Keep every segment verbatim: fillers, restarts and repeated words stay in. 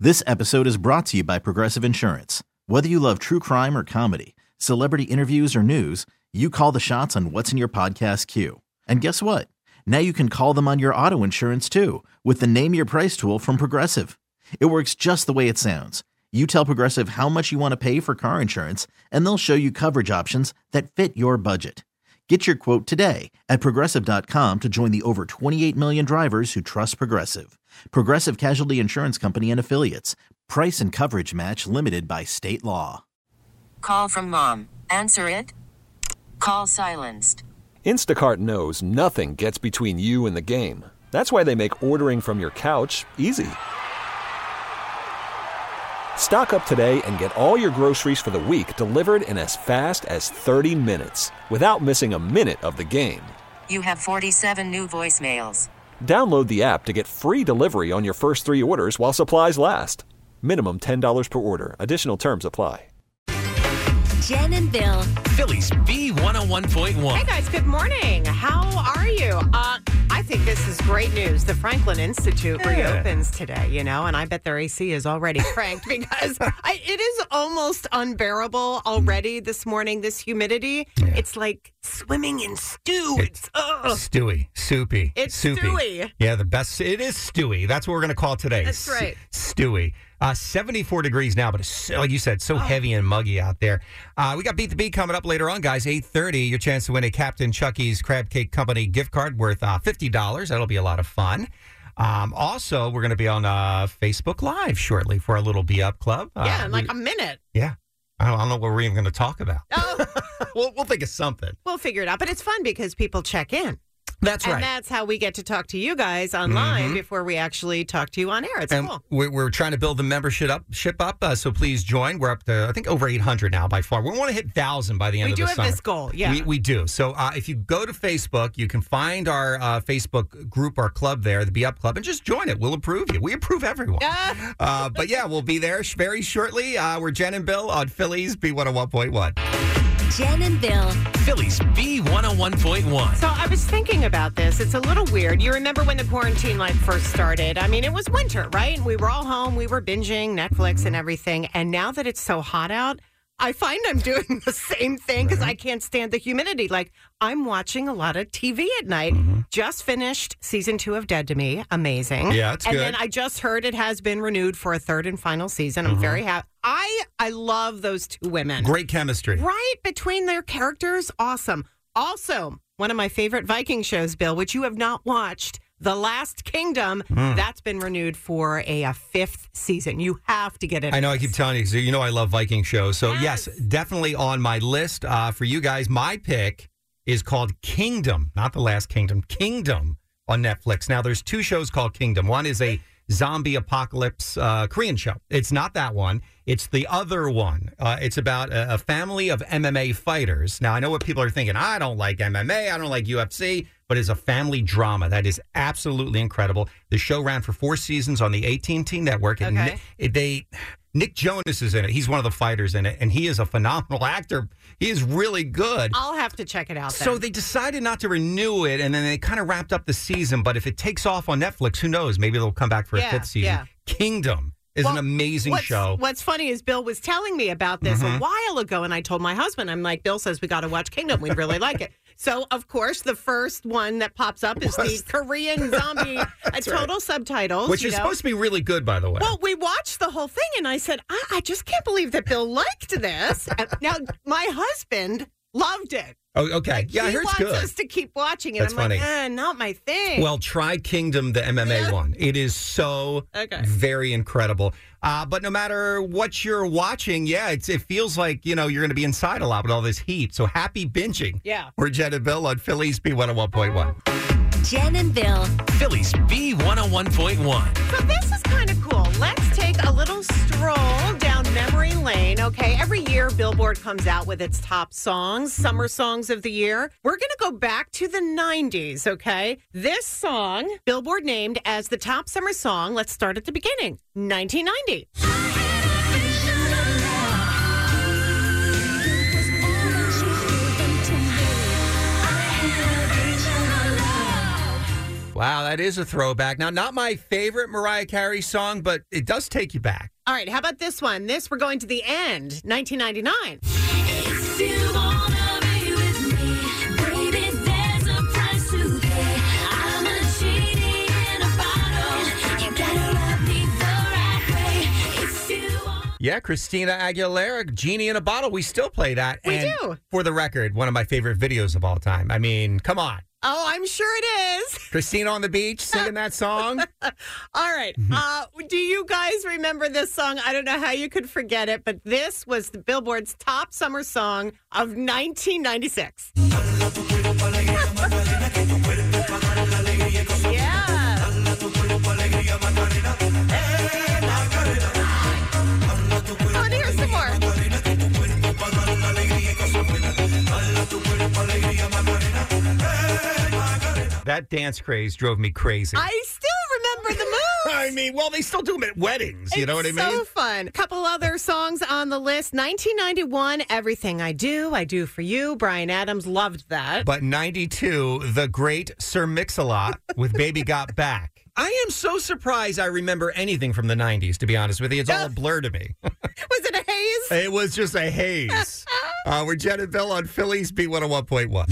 This episode is brought to you by Progressive Insurance. Whether you love true crime or comedy, celebrity interviews or news, you call the shots on what's in your podcast queue. And guess what? Now you can call them on your auto insurance too with the Name Your Price tool from Progressive. It works just the way it sounds. You tell Progressive how much you want to pay for car insurance, and they'll show you coverage options that fit your budget. Get your quote today at Progressive dot com to join the over twenty-eight million drivers who trust Progressive. Progressive Casualty Insurance Company and Affiliates. Price and coverage match limited by state law. Call from mom. Answer it. Call silenced. Instacart knows nothing gets between you and the game. That's why they make ordering from your couch easy. Stock up today and get all your groceries for the week delivered in as fast as thirty minutes without missing a minute of the game. You have forty-seven new voicemails. Download the app to get free delivery on your first three orders while supplies last. Minimum ten dollars per order. Additional terms apply. Jen and Bill. Phillies B one oh one point one. Hey guys, good morning. How are you? Uh, I think this is great news. The Franklin Institute yeah. reopens today, you know, and I bet their A C is already cranked because I, it is almost unbearable already this morning, this humidity. Yeah. It's like swimming in stew. It's, it's stewy, soupy. It's soupy. stewy. Yeah, the best. It is stewy. That's what we're going to call today. That's right. S- stewy. Uh, seventy-four degrees now, but it's, like you said, so oh. heavy and muggy out there. Uh, we got Beat the Beat coming up later on, guys. eight thirty, your chance to win a Captain Chucky's Crab Cake Company gift card worth uh, fifty dollars. That'll be a lot of fun. Um, also, we're going to be on uh, Facebook Live shortly for our little Be Up Club. Uh, yeah, in like we, a minute. Yeah. I don't, I don't know what we're even going to talk about. Oh. we'll, we'll think of something. We'll figure it out. But it's fun because people check in. That's right. And that's how we get to talk to you guys online mm-hmm. before we actually talk to you on air. It's and cool. We're, we're trying to build the membership up, ship up, uh, so please join. We're up to, I think, over eight hundred now by far. We want to hit one thousand by the end we of the summer. We do have this goal, yeah. We, we do. So uh, if you go to Facebook, you can find our uh, Facebook group, our club there, the Be Up Club, and just join it. We'll approve you. We approve everyone. uh, but yeah, we'll be there very shortly. Uh, we're Jen and Bill on Phillies B one oh one point one. Jen and Bill. Phillies B one oh one point one. So I was thinking about this. It's a little weird. You remember when the quarantine life first started? I mean, it was winter, right? And we were all home. We were binging Netflix and everything. And now that it's so hot out, I find I'm doing the same thing because I can't stand the humidity. Like, I'm watching a lot of T V at night. Mm-hmm. Just finished season two of Dead to Me. Amazing. Yeah, it's and good. And then I just heard it has been renewed for a third and final season. I'm mm-hmm. very happy. I, I love those two women. Great chemistry. Right? Between their characters. Awesome. Also, one of my favorite Viking shows, Bill, which you have not watched, The Last Kingdom, mm. that's been renewed for a, a fifth season. You have to get it. I know, I keep telling you, so you know I love Viking shows. So, yes, yes definitely on my list uh, for you guys. My pick is called Kingdom, not The Last Kingdom, Kingdom on Netflix. Now, there's two shows called Kingdom. One is a zombie apocalypse uh, Korean show. It's not that one. It's the other one. Uh, it's about a, a family of M M A fighters. Now, I know what people are thinking. I don't like M M A. I don't like U F C. But it's a family drama that is absolutely incredible. The show ran for four seasons on the A T and T network. And okay. Ni- they... Nick Jonas is in it. He's one of the fighters in it, and he is a phenomenal actor. He is really good. I'll have to check it out then. So they decided not to renew it, and then they kind of wrapped up the season. But if it takes off on Netflix, who knows? Maybe they'll come back for yeah, a fifth season. Yeah. Kingdom is well, an amazing what's, show. What's funny is Bill was telling me about this mm-hmm. a while ago, and I told my husband, I'm like, Bill says we got to watch Kingdom. We really like it. So, of course, the first one that pops up is the Korean zombie, uh, total right. subtitles. Which is know? supposed to be really good, by the way. Well, we watched the whole thing, and I said, I, I just can't believe that Bill liked this. Now, my husband loved it. Oh, okay. Like, yeah, I heard it's good. He wants us to keep watching it. That's I'm funny. like, eh, not my thing. Well, try Kingdom, the M M A yeah. one. It is so okay. very incredible. Uh, but no matter what you're watching, yeah, it's, it feels like, you know, you're going to be inside a lot with all this heat. So happy binging. Yeah. We're Jen and Bill on Phillies B one oh one point one. Jen and Bill. Phillies B one oh one point one. So this is kind of cool. Let's take a little stroll down memory lane. Okay, every year Billboard comes out with its top songs, summer songs of the year. We're going to go back to the nineties, okay? This song, Billboard named as the top summer song. Let's start at the beginning. nineteen ninety. Wow, that is a throwback. Now, not my favorite Mariah Carey song, but it does take you back. All right, how about this one? This, we're going to the end, nineteen ninety-nine. If you wanna be with me, baby, there's a price to pay. I'm a genie in a bottle. You gotta love me the right way. If you want. Yeah, Christina Aguilera, Genie in a Bottle. We still play that. We and do. For the record, one of my favorite videos of all time. I mean, come on. Oh, I'm sure it is. Christina on the beach singing that song. All right. Uh, do you guys remember this song? I don't know how you could forget it, but this was the Billboard's top summer song of nineteen ninety-six. Yeah. Oh, and here's some more. That dance craze drove me crazy. I still remember the moves. I mean, well, they still do them at weddings. You It's know what I mean? so fun. Couple other songs on the list. nineteen ninety-one, Everything I Do, I Do For You. Bryan Adams loved that. But ninety-two, the great Sir Mix-a-Lot with Baby Got Back. I am so surprised I remember anything from the nineties, to be honest with you. It's all a blur to me. Was it a haze? It was just a haze. uh, we're Jen and Bill on Phillies B one oh one point one.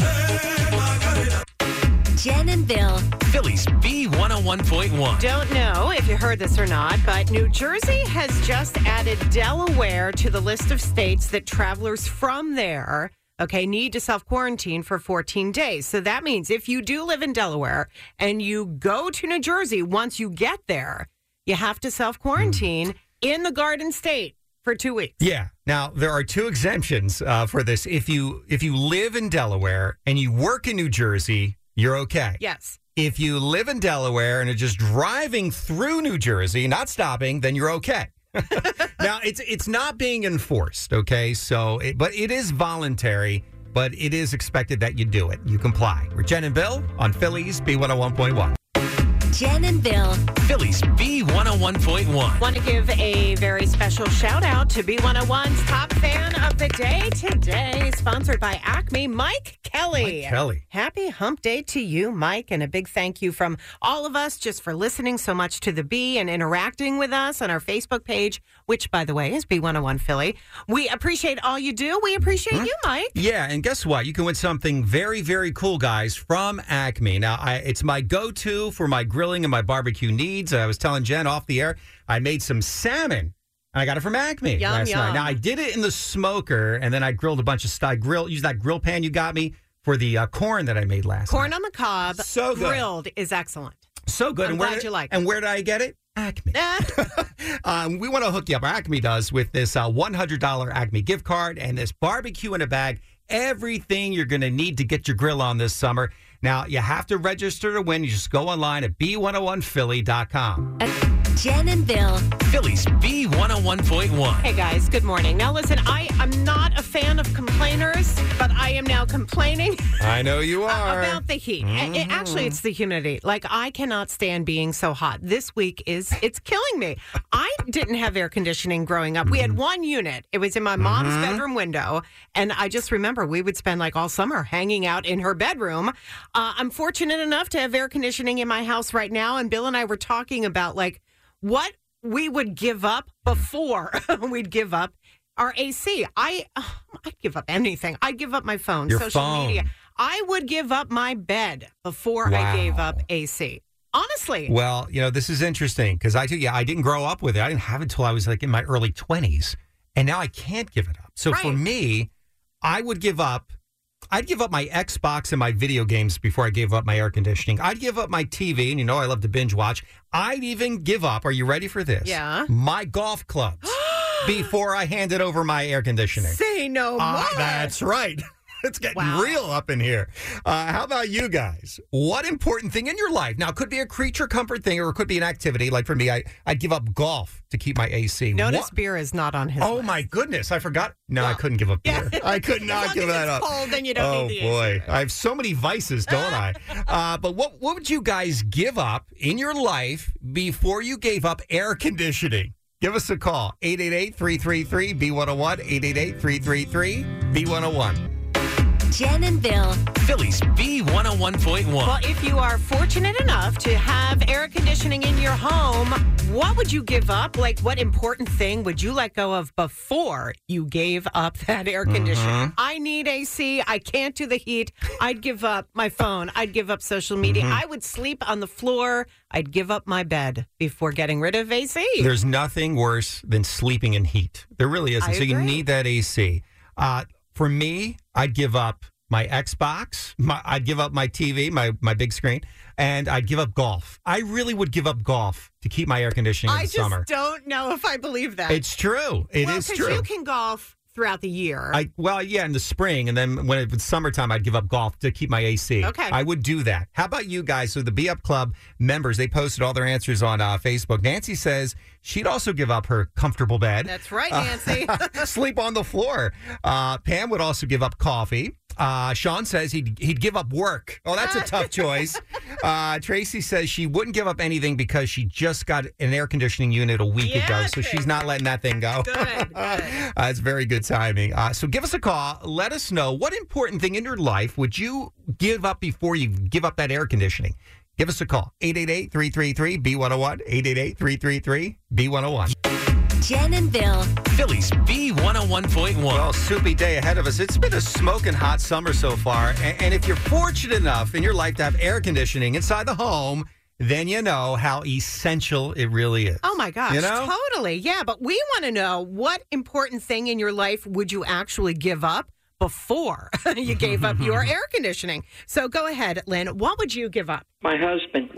Jen and Bill. Phillies B one oh one point one. Don't know if you heard this or not, but New Jersey has just added Delaware to the list of states that travelers from there, okay, need to self-quarantine for fourteen days. So that means if you do live in Delaware and you go to New Jersey, once you get there, you have to self-quarantine mm. in the Garden State for two weeks. Yeah. Now, there are two exemptions uh, for this. If you if you live in Delaware and you work in New Jersey, you're okay. Yes. If you live in Delaware and are just driving through New Jersey, not stopping, then you're okay. Now, it's it's not being enforced, okay? So, it, but it is voluntary, but it is expected that you do it. You comply. We're Jen and Bill on Phillies B one oh one point one. Jen and Bill. Phillies B one oh one point one. Want to give a very special shout out to B one oh one's top fan of the day today, sponsored by Acme, Mike Kelly. Mike Kelly. Happy hump day to you, Mike, and a big thank you from all of us just for listening so much to the B and interacting with us on our Facebook page, which, by the way, is B one oh one Philly. We appreciate all you do. We appreciate Hmm? you, Mike. Yeah, and guess what? You can win something very, very cool, guys, from Acme. Now, I, it's my go-to for my grilling and my barbecue needs. I was telling Jen off the air, I made some salmon, and I got it from Acme Yum, last yum. night. Now, I did it in the smoker, and then I grilled a bunch of stuff. I grill, used that grill pan you got me for the uh, corn that I made last Corn night. on the cob, So good. grilled is excellent. So good. I'm and where glad did, you like And it. where did I get it? Acme. Ah. um, we want to hook you up. Acme does with this uh, one hundred dollars Acme gift card and this barbecue in a bag. Everything you're going to need to get your grill on this summer. Now, you have to register to win. You just go online at B one oh one Philly dot com. Jen and Bill. Phillies B one oh one point one. Hey guys, good morning. Now listen, I am not a fan of complainers, but I am now complaining I know you are. about the heat. A- it- actually, it's the humidity. Like, I cannot stand being so hot. This week is, it's killing me. I didn't have air conditioning growing up. We had one unit. It was in my mom's bedroom window. And I just remember we would spend like all summer hanging out in her bedroom. Uh, I'm fortunate enough to have air conditioning in my house right now. And Bill and I were talking about like what we would give up before we'd give up our A C. I, oh, I'd give up anything. I'd give up my phone, Your social phone. media. I would give up my bed before I Wow. gave up A C. Honestly. Well, you know, this is interesting because I, yeah, I didn't grow up with it. I didn't have it until I was like in my early twenties. And now I can't give it up. So for Right. me, I would give up, I'd give up my Xbox and my video games before I gave up my air conditioning. I'd give up my T V, and you know I love to binge watch. I'd even give up, are you ready for this? Yeah. My golf clubs before I handed over my air conditioning. Say no more. Uh, that's right. It's getting Wow. real up in here. Uh, how about you guys? What important thing in your life? Now, it could be a creature comfort thing or it could be an activity. Like for me, I, I'd give up golf to keep my A C. Notice What- beer is not on his Oh, list. my goodness. I forgot. No, I Well, couldn't give up yeah. beer. I could As not long give as that it's up. cold, then you don't oh, need the A C. boy. I have so many vices, don't I? Uh, but what, what would you guys give up in your life before you gave up air conditioning? Give us a call. eight eight eight, three three three, B one oh one, eight eight eight, three three three, B one oh one. Jen and Bill. Phillies B one oh one point Well, one. if you are fortunate enough to have air conditioning in your home, what would you give up? Like, what important thing would you let go of before you gave up that air conditioning? I need A C. I can't do the heat. I'd give up my phone. I'd give up social media. I would sleep on the floor. I'd give up my bed before getting rid of A C. There's nothing worse than sleeping in heat. There really isn't. I So you agree. need that A C. Uh, for me, I'd give up my Xbox. My, I'd give up my T V, my, my big screen, and I'd give up golf. I really would give up golf to keep my air conditioning in I the just summer. don't know if I believe that. It's true. It is well, 'cause true. you can golf throughout the year. I well, yeah, in the spring, and then when it was summertime, I'd give up golf to keep my A C. Okay. I would do that. How about you guys? So the Be Up Club members, they posted all their answers on uh, Facebook. Nancy says she'd also give up her comfortable bed. That's right, Nancy. Sleep on the floor. Uh, Pam would also give up coffee. Uh, Sean says he'd he'd give up work. Oh, that's a tough choice. Uh, Tracy says she wouldn't give up anything because she just got an air conditioning unit a week Yeah, ago, so she's not letting that thing go. Good, good. Uh, it's very good timing. Uh, so give us a call. Let us know what important thing in your life would you give up before you give up that air conditioning. Give us a call. eight eight eight, three three three, B one oh one. eight eight eight, three three three, B one oh one. Jen and Bill. Phillies B one oh one point one. Well, soupy day ahead of us. It's been a smoking hot summer so far. And, and if you're fortunate enough in your life to have air conditioning inside the home, then you know how essential it really is. Oh, my gosh. You know? Totally. Yeah, but we want to know what important thing in your life would you actually give up before you gave up your air conditioning? So go ahead, Lynn. What would you give up? My husband.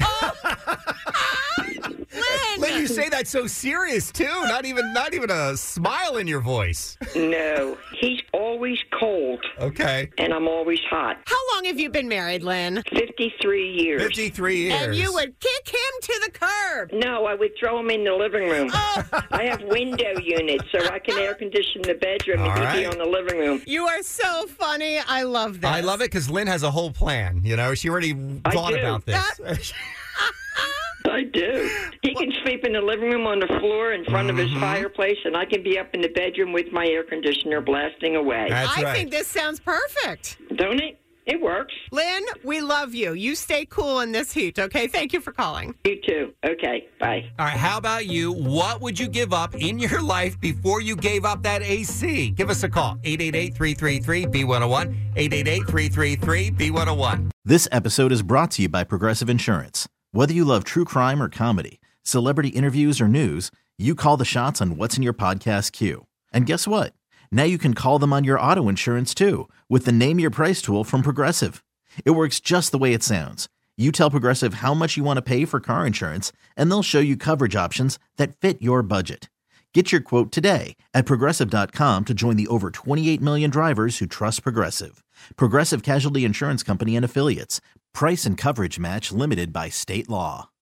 Lynn! Lynn, you say that so serious too. Not even not even a smile in your voice. No, he's always cold, Okay. and I'm always hot. How long have you been married, Lynn? fifty-three years. fifty-three years. And you would kick him to the curb. No, I would throw him in the living room. Oh. I have window units, so I can air condition the bedroom All and he'd be right. on the living room. You are so funny. I love this. I love it because Lynn has a whole plan. You know, she already I thought do. about this. I do. He can sleep in the living room on the floor in front of his Mm-hmm. fireplace, and I can be up in the bedroom with my air conditioner blasting away. That's I right. think this sounds perfect. Don't it? It works. Lynn, we love you. You stay cool in this heat, okay? Thank you for calling. You too. Okay, bye. All right, how about you? What would you give up in your life before you gave up that A C? Give us a call. eight eight eight, three three three, B one oh one. eight eight eight, three three three, B one oh one. This episode is brought to you by Progressive Insurance. Whether you love true crime or comedy, celebrity interviews or news, you call the shots on what's in your podcast queue. And guess what? Now you can call them on your auto insurance too with the Name Your Price tool from Progressive. It works just the way it sounds. You tell Progressive how much you want to pay for car insurance, and they'll show you coverage options that fit your budget. Get your quote today at Progressive dot com to join the over twenty-eight million drivers who trust Progressive. Progressive Casualty Insurance Company and Affiliates. Price and coverage match limited by state law.